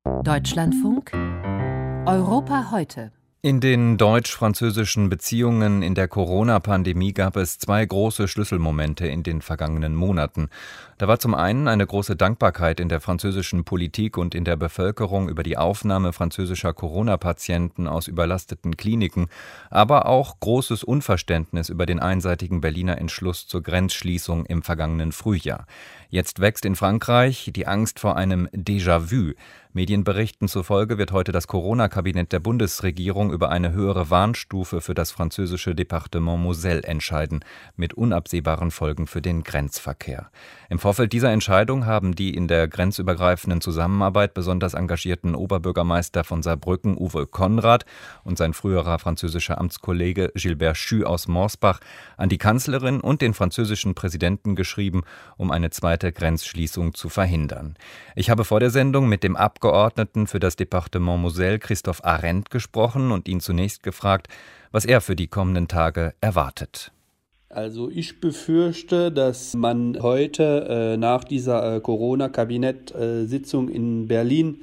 Deutschlandfunk Europa heute. In den deutsch-französischen Beziehungen in der Corona-Pandemie gab es zwei große Schlüsselmomente in den vergangenen Monaten. Da war zum einen eine große Dankbarkeit in der französischen Politik und in der Bevölkerung über die Aufnahme französischer Corona-Patienten aus überlasteten Kliniken, aber auch großes Unverständnis über den einseitigen Berliner Entschluss zur Grenzschließung im vergangenen Frühjahr. Jetzt wächst in Frankreich die Angst vor einem Déjà-vu. Medienberichten zufolge wird heute das Corona-Kabinett der Bundesregierung über eine höhere Warnstufe für das französische Departement Moselle entscheiden, mit unabsehbaren Folgen für den Grenzverkehr. Im Vorfeld dieser Entscheidung haben die in der grenzübergreifenden Zusammenarbeit besonders engagierten Oberbürgermeister von Saarbrücken, Uwe Conrad, und sein früherer französischer Amtskollege Gilbert Schü aus Morsbach an die Kanzlerin und den französischen Präsidenten geschrieben, um eine zweite Grenzschließung zu verhindern. Ich habe vor der Sendung mit dem Abgeordneten für das Departement Moselle, Christophe Arendt, gesprochen und ihn zunächst gefragt, was er für die kommenden Tage erwartet. Also ich befürchte, dass man heute nach dieser Corona-Kabinett-Sitzung in Berlin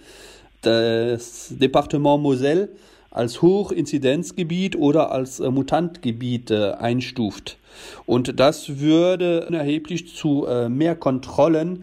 das Departement Moselle als Hochinzidenzgebiet oder als Mutantgebiet einstuft. Und das würde erheblich zu mehr Kontrollen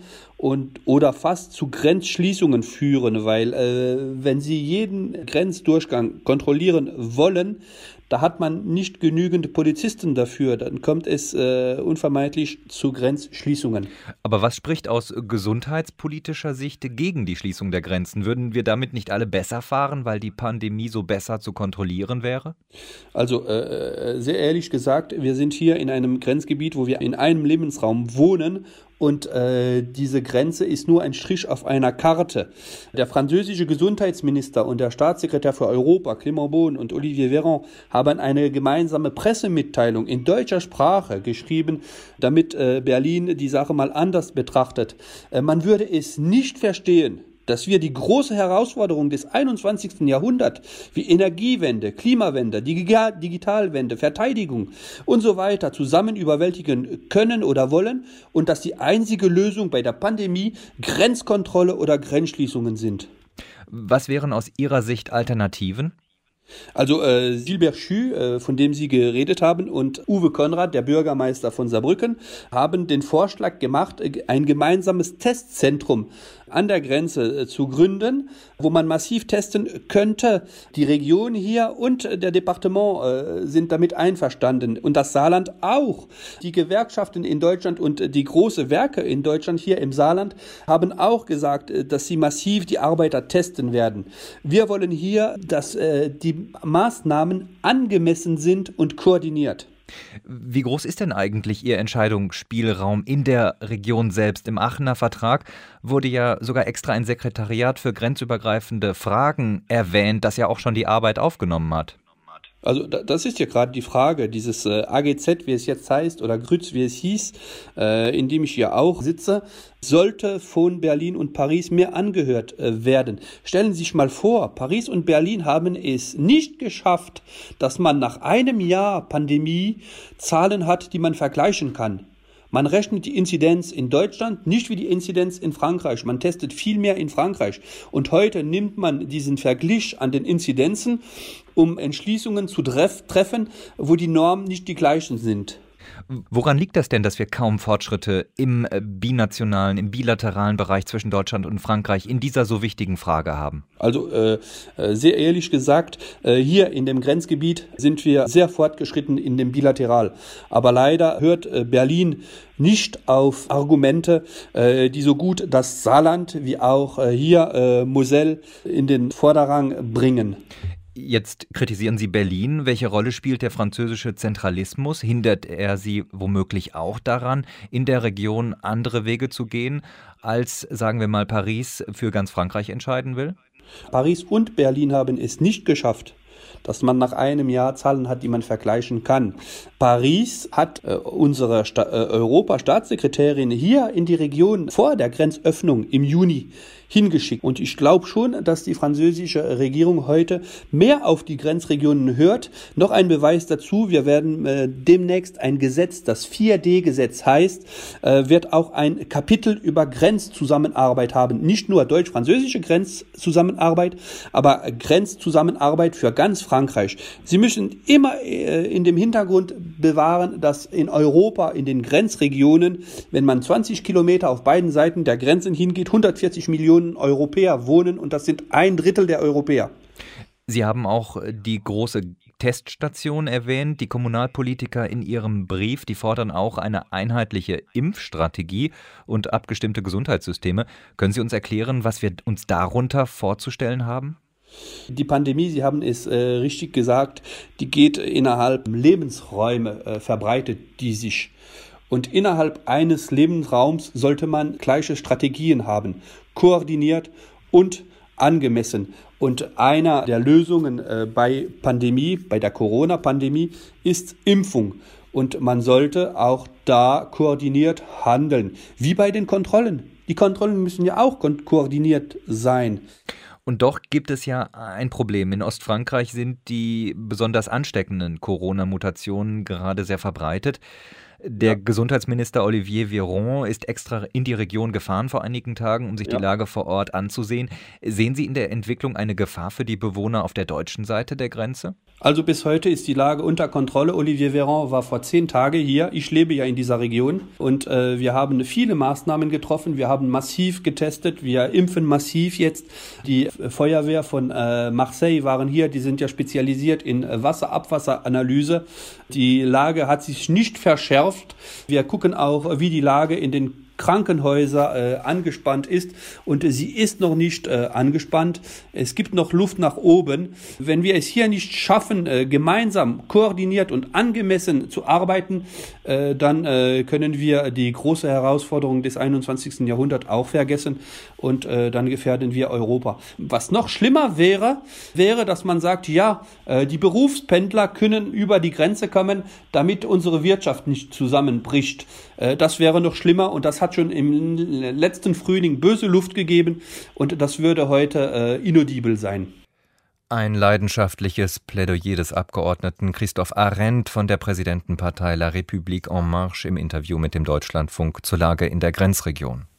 oder fast zu Grenzschließungen führen, weil wenn Sie jeden Grenzdurchgang kontrollieren wollen, da hat man nicht genügend Polizisten dafür, dann kommt es unvermeidlich zu Grenzschließungen. Aber was spricht aus gesundheitspolitischer Sicht gegen die Schließung der Grenzen? Würden wir damit nicht alle besser fahren, weil die Pandemie so besser zu kontrollieren wäre? Also sehr ehrlich gesagt, wir sind hier in einem Grenzgebiet, wo wir in einem Lebensraum wohnen. Und diese Grenze ist nur ein Strich auf einer Karte. Der französische Gesundheitsminister und der Staatssekretär für Europa, Clément Beaune und Olivier Véran, haben eine gemeinsame Pressemitteilung in deutscher Sprache geschrieben, damit Berlin die Sache mal anders betrachtet. Man würde es nicht verstehen, dass wir die große Herausforderung des 21. Jahrhunderts wie Energiewende, Klimawende, Digitalwende, Verteidigung und so weiter zusammen überwältigen können oder wollen und dass die einzige Lösung bei der Pandemie Grenzkontrolle oder Grenzschließungen sind. Was wären aus Ihrer Sicht Alternativen? Also Gilbert Schü, von dem Sie geredet haben, und Uwe Conrad, der Bürgermeister von Saarbrücken, haben den Vorschlag gemacht, ein gemeinsames Testzentrum an der Grenze zu gründen, wo man massiv testen könnte. Die Region hier und der Departement sind damit einverstanden und das Saarland auch. Die Gewerkschaften in Deutschland und die großen Werke in Deutschland hier im Saarland haben auch gesagt, dass sie massiv die Arbeiter testen werden. Wir wollen hier, dass die Maßnahmen angemessen sind und koordiniert. Wie groß ist denn eigentlich Ihr Entscheidungsspielraum in der Region selbst? Im Aachener Vertrag wurde ja sogar extra ein Sekretariat für grenzübergreifende Fragen erwähnt, das ja auch schon die Arbeit aufgenommen hat. Also das ist ja gerade die Frage, dieses AGZ, wie es jetzt heißt, oder Grütz, wie es hieß, in dem ich ja auch sitze, sollte von Berlin und Paris mehr angehört werden. Stellen Sie sich mal vor, Paris und Berlin haben es nicht geschafft, dass man nach einem Jahr Pandemie Zahlen hat, die man vergleichen kann. Man rechnet die Inzidenz in Deutschland nicht wie die Inzidenz in Frankreich. Man testet viel mehr in Frankreich. Und heute nimmt man diesen Vergleich an den Inzidenzen, um Entschließungen zu treffen, wo die Normen nicht die gleichen sind. Woran liegt das denn, dass wir kaum Fortschritte im binationalen, im bilateralen Bereich zwischen Deutschland und Frankreich in dieser so wichtigen Frage haben? Also sehr ehrlich gesagt, hier in dem Grenzgebiet sind wir sehr fortgeschritten in dem Bilateral. Aber leider hört Berlin nicht auf Argumente, die so gut das Saarland wie auch hier Moselle in den Vorderrang bringen. Jetzt kritisieren Sie Berlin. Welche Rolle spielt der französische Zentralismus? Hindert er Sie womöglich auch daran, in der Region andere Wege zu gehen, als, sagen wir mal, Paris für ganz Frankreich entscheiden will? Paris und Berlin haben es nicht geschafft, dass man nach einem Jahr Zahlen hat, die man vergleichen kann. Paris hat unsere Europa-Staatssekretärin hier in die Region vor der Grenzöffnung im Juni hingeschickt. Und ich glaube schon, dass die französische Regierung heute mehr auf die Grenzregionen hört. Noch ein Beweis dazu, wir werden demnächst ein Gesetz, das 4D-Gesetz heißt, wird auch ein Kapitel über Grenzzusammenarbeit haben. Nicht nur deutsch-französische Grenzzusammenarbeit, aber Grenzzusammenarbeit für ganz Frankreich. Sie müssen immer in dem Hintergrund bewahren, dass in Europa, in den Grenzregionen, wenn man 20 Kilometer auf beiden Seiten der Grenzen hingeht, 140 Millionen Europäer wohnen und das sind 1/3 der Europäer. Sie haben auch die große Teststation erwähnt. Die Kommunalpolitiker in ihrem Brief, die fordern auch eine einheitliche Impfstrategie und abgestimmte Gesundheitssysteme. Können Sie uns erklären, was wir uns darunter vorzustellen haben? Die Pandemie, Sie haben es richtig gesagt, die geht innerhalb Lebensräume, verbreitet die sich. Und innerhalb eines Lebensraums sollte man gleiche Strategien haben, koordiniert und angemessen. Und einer der Lösungen bei der Corona-Pandemie, ist Impfung. Und man sollte auch da koordiniert handeln, wie bei den Kontrollen. Die Kontrollen müssen ja auch koordiniert sein. Und doch gibt es ja ein Problem. In Ostfrankreich sind die besonders ansteckenden Corona-Mutationen gerade sehr verbreitet. Der Gesundheitsminister Olivier Véran ist extra in die Region gefahren vor einigen Tagen, um sich die Lage vor Ort anzusehen. Sehen Sie in der Entwicklung eine Gefahr für die Bewohner auf der deutschen Seite der Grenze? Also bis heute ist die Lage unter Kontrolle. Olivier Véran war vor 10 Tagen hier. Ich lebe ja in dieser Region und wir haben viele Maßnahmen getroffen. Wir haben massiv getestet. Wir impfen massiv jetzt. Die Feuerwehr von Marseille waren hier. Die sind ja spezialisiert in Wasserabwasseranalyse. Die Lage hat sich nicht verschärft. Wir gucken auch, wie die Lage in den Krankenhäuser angespannt ist und sie ist noch nicht angespannt. Es gibt noch Luft nach oben. Wenn wir es hier nicht schaffen, gemeinsam, koordiniert und angemessen zu arbeiten, dann können wir die große Herausforderung des 21. Jahrhunderts auch vergessen und dann gefährden wir Europa. Was noch schlimmer wäre, dass man sagt, die Berufspendler können über die Grenze kommen, damit unsere Wirtschaft nicht zusammenbricht. Das wäre noch schlimmer und das hat schon im letzten Frühling böse Luft gegeben und das würde heute inaudible sein. Ein leidenschaftliches Plädoyer des Abgeordneten Christophe Arend von der Präsidentenpartei La République En Marche im Interview mit dem Deutschlandfunk zur Lage in der Grenzregion.